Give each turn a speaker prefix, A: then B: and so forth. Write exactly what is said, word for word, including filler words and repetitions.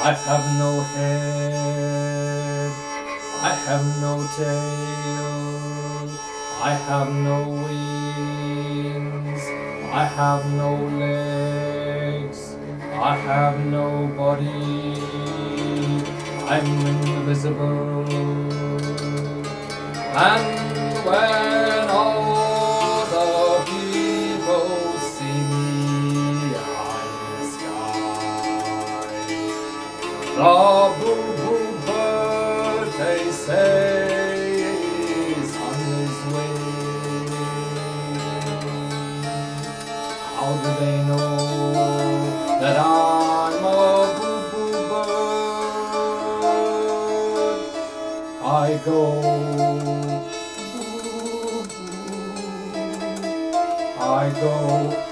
A: I have no head, I have no tail, I have no wings, I have no legs, I have no body, I'm invisible. And when all the people see me high in the sky, the boo-boo bird they say is on his way. How do they know that I'm a boo-boo bird? I go, I go